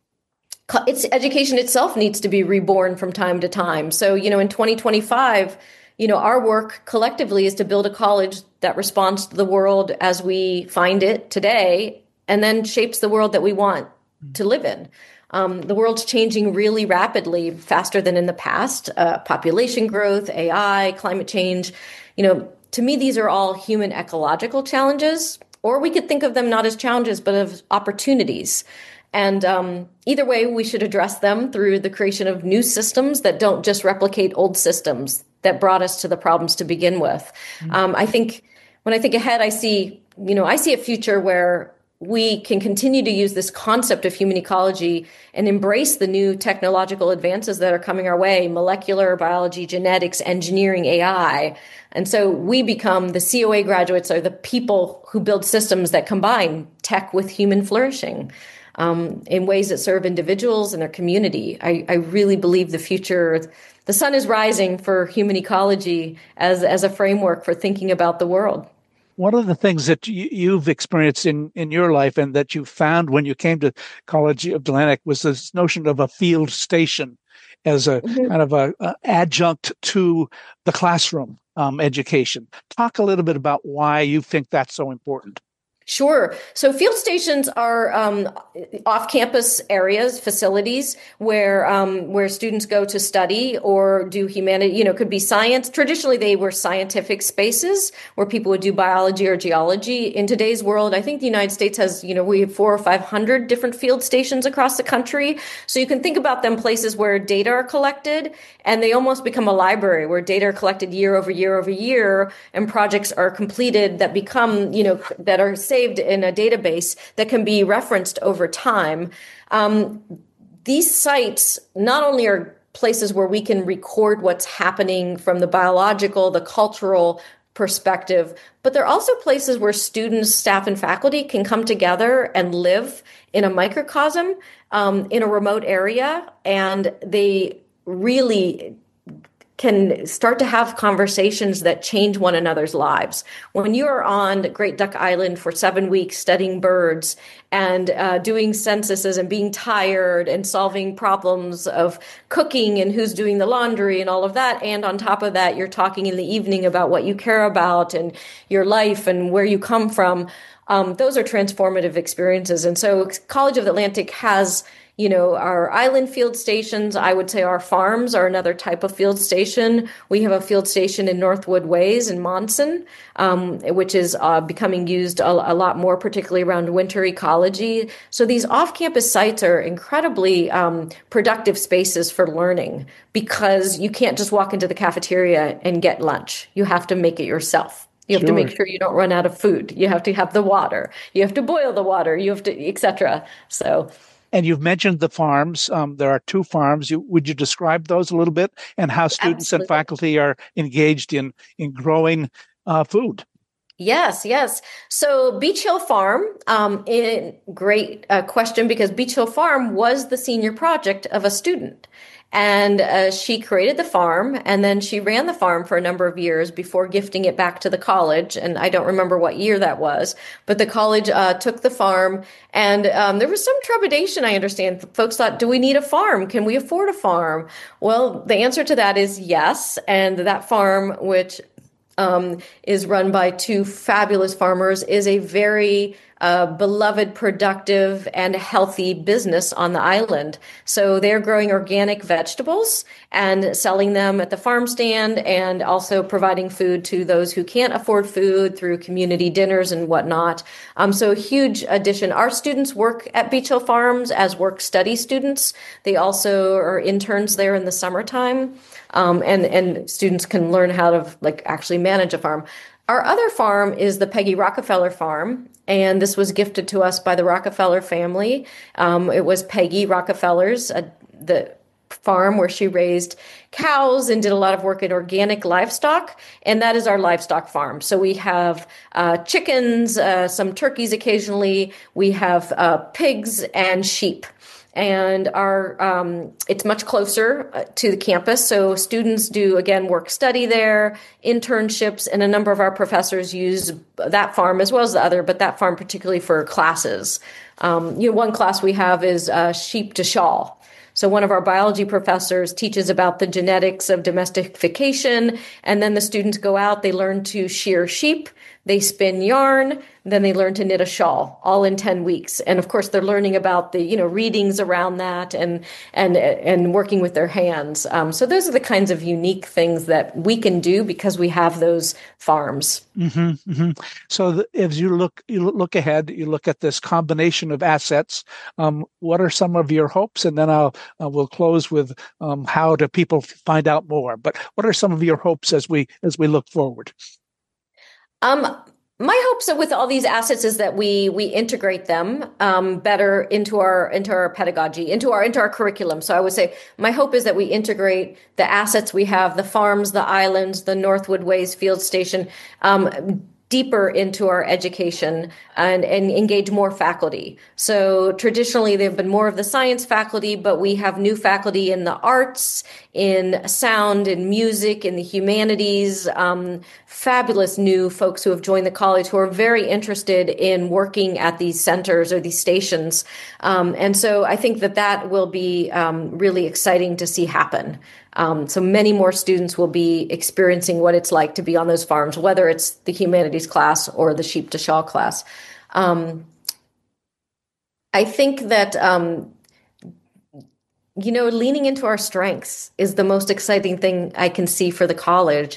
its education itself needs to be reborn from time to time. So, you know, in twenty twenty-five, you know, our work collectively is to build a college that responds to the world as we find it today and then shapes the world that we want to live in. Um, the world's changing really rapidly, faster than in the past. Uh, population growth, A I, climate change. You know, to me, these are all human ecological challenges, or we could think of them not as challenges, but as opportunities. And um, either way, we should address them through the creation of new systems that don't just replicate old systems that brought us to the problems to begin with. Mm-hmm. Um, I think when I think ahead, I see, you know, I see a future where we can continue to use this concept of human ecology and embrace the new technological advances that are coming our way, molecular biology, genetics, engineering, A I. And so we become the C O A graduates are the people who build systems that combine tech with human flourishing um, in ways that serve individuals and their community. I, I really believe the future, the sun is rising for human ecology as, as a framework for thinking about the world. One of the things that you, you've experienced in, in your life and that you found when you came to College of Atlantic was this notion of a field station as a Mhm. kind of a, a adjunct to the classroom um, education. Talk a little bit about why you think that's so important. Sure. So field stations are um, off-campus areas, facilities where um, where students go to study or do humanity. You know, could be science. Traditionally, they were scientific spaces where people would do biology or geology. In today's world, I think the United States has, you know, we have four or five hundred different field stations across the country. So you can think about them places where data are collected, and they almost become a library where data are collected year over year over year, and projects are completed that become, you know, that are saved in a database that can be referenced over time. Um, these sites not only are places where we can record what's happening from the biological, the cultural perspective, but they're also places where students, staff, and faculty can come together and live in a microcosm um, in a remote area, and they really can start to have conversations that change one another's lives. When you are on Great Duck Island for seven weeks studying birds and uh, doing censuses and being tired and solving problems of cooking and who's doing the laundry and all of that, and on top of that, you're talking in the evening about what you care about and your life and where you come from, um, those are transformative experiences. And so College of Atlantic has, you know, our island field stations. I would say our farms are another type of field station. We have a field station in Northwood Ways in Monson, um, which is uh, becoming used a, a lot more, particularly around winter ecology. So these off-campus sites are incredibly um, productive spaces for learning because you can't just walk into the cafeteria and get lunch. You have to make it yourself. You have Sure. to make sure you don't run out of food. You have to have the water. You have to boil the water. You have to, et cetera. So. And you've mentioned the farms. Um, there are two farms. You, would you describe those a little bit and how students Absolutely. and faculty are engaged in, in growing uh, food? Yes, yes. So Beach Hill Farm, um, in, great uh, question because Beach Hill Farm was the senior project of a student. And uh, she created the farm, and then she ran the farm for a number of years before gifting it back to the college. And I don't remember what year that was, but the college uh, took the farm, and um, there was some trepidation, I understand. Folks thought, do we need a farm? Can we afford a farm? Well, the answer to that is yes. And that farm, which um, is run by two fabulous farmers, is a very uh, beloved, productive, and healthy business on the island. So they're growing organic vegetables and selling them at the farm stand, and also providing food to those who can't afford food through community dinners and whatnot. Um, so a huge addition. Our students work at Beach Hill Farms as work-study students. They also are interns there in the summertime. Um, and, and students can learn how to like actually manage a farm. Our other farm is the Peggy Rockefeller Farm, and this was gifted to us by the Rockefeller family. Um, it was Peggy Rockefeller's, uh, the farm where she raised cows and did a lot of work in organic livestock, and that is our livestock farm. So we have uh, chickens, uh, some turkeys occasionally, we have uh, pigs and sheep. And our um, it's much closer to the campus. So students do, again, work study there, internships, and a number of our professors use that farm as well as the other, but that farm particularly for classes. Um, you know, one class we have is uh, sheep to shawl. So one of our biology professors teaches about the genetics of domestication, and then the students go out, they learn to shear sheep, they spin yarn, then they learn to knit a shawl, all in ten weeks. And of course, they're learning about the, you know, readings around that and and and working with their hands. Um, so those are the kinds of unique things that we can do because we have those farms. Mm-hmm, mm-hmm. So the, as you look, you look ahead, you look at this combination of assets. Um, what are some of your hopes? And then I'll uh, we'll close with um, how do people find out more. But what are some of your hopes as we as we look forward? Um, my hopes with all these assets is that we we integrate them um, better into our into our pedagogy, into our into our curriculum. So I would say my hope is that we integrate the assets we have, the farms, the islands, the Northwood Ways field station, um, deeper into our education and, and engage more faculty. So traditionally, there have been more of the science faculty, but we have new faculty in the arts, in sound, in music, in the humanities, um, fabulous new folks who have joined the college who are very interested in working at these centers or these stations. Um, and so I think that that will be um, really exciting to see happen. Um, so many more students will be experiencing what it's like to be on those farms, whether it's the humanities class or the sheep to shawl class. Um, I think that, um, you know, leaning into our strengths is the most exciting thing I can see for the college.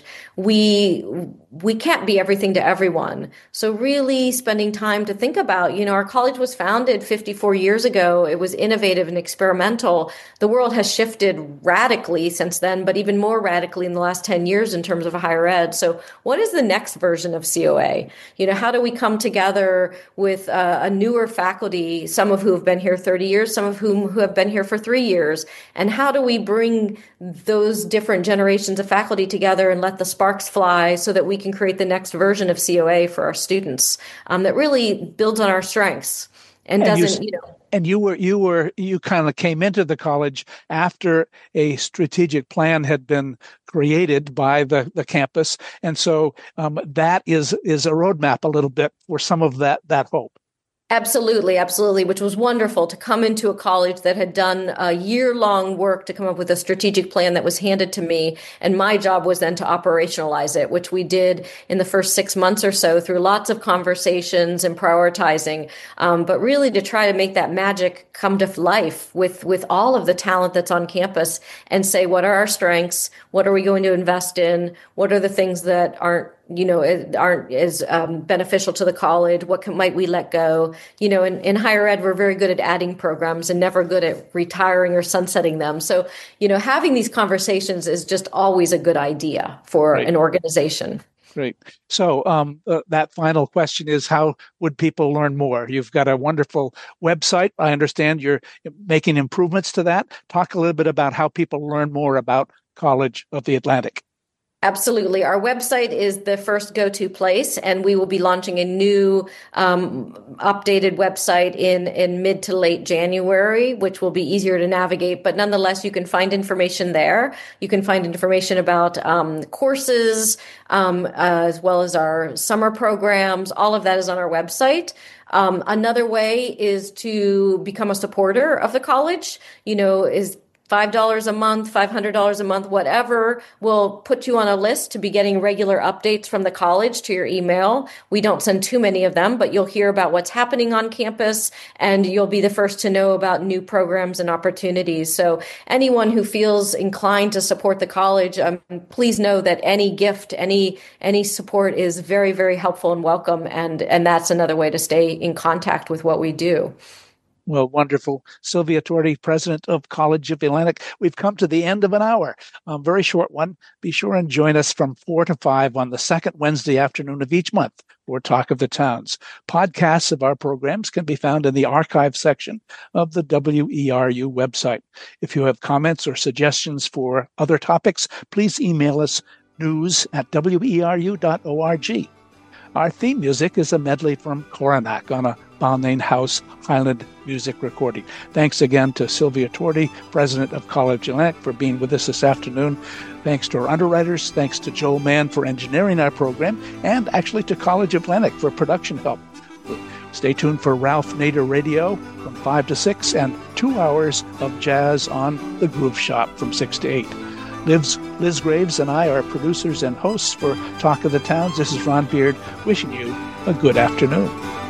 We we can't be everything to everyone. So really spending time to think about, you know, our college was founded fifty-four years ago. It was innovative and experimental. The world has shifted radically since then, but even more radically in the last ten years in terms of higher ed. So what is the next version of C O A? You know, how do we come together with uh, a newer faculty, some of who have been here thirty years, some of whom who have been here for three years? And how do we bring those different generations of faculty together and let the sparks fly so that we can create the next version of C O A for our students um, that really builds on our strengths and, and doesn't, you, you know. And you were, you were, you kind of came into the college after a strategic plan had been created by the, the campus. And so um, that is, is a roadmap a little bit for some of that, that hope. Absolutely, absolutely, which was wonderful to come into a college that had done a year-long work to come up with a strategic plan that was handed to me. And my job was then to operationalize it, which we did in the first six months or so through lots of conversations and prioritizing, um, but really to try to make that magic come to life with, with all of the talent that's on campus and say, what are our strengths? What are we going to invest in? What are the things that aren't you know, aren't as um, beneficial to the college? What can, might we let go? You know, in, in higher ed, we're very good at adding programs and never good at retiring or sunsetting them. So, you know, having these conversations is just always a good idea for right. an organization. Great. So um, uh, that final question is, how would people learn more? You've got a wonderful website. I understand you're making improvements to that. Talk a little bit about how people learn more about College of the Atlantic. Absolutely. Our website is the first go-to place, and we will be launching a new um, updated website in, in mid to late January, which will be easier to navigate. But nonetheless, you can find information there. You can find information about um, courses, um, uh, as well as our summer programs. All of that is on our website. Um, another way is to become a supporter of the college. You know, is five dollars a month, five hundred dollars a month, whatever, will put you on a list to be getting regular updates from the college to your email. We don't send too many of them, but you'll hear about what's happening on campus, and you'll be the first to know about new programs and opportunities. So anyone who feels inclined to support the college, um, please know that any gift, any any support is very, very helpful and welcome, and, and that's another way to stay in contact with what we do. Well, wonderful. Sylvia Torti, president of College of the Atlantic. We've come to the end of an hour, a very short one. Be sure and join us from four to five on the second Wednesday afternoon of each month for Talk of the Towns. Podcasts of our programs can be found in the archive section of the W E R U website. If you have comments or suggestions for other topics, please email us news at W E R U dot org. Our theme music is a medley from Coronach on a Balmain House Highland music recording. Thanks again to Sylvia Torti, president of College of the Atlantic, for being with us this afternoon. Thanks to our underwriters. Thanks to Joe Mann for engineering our program, and actually to College of the Atlantic for production help. Stay tuned for Ralph Nader Radio from five to six and two hours of jazz on The Groove Shop from six to eight. Liz, Liz Graves and I are producers and hosts for Talk of the Towns. This is Ron Beard wishing you a good afternoon.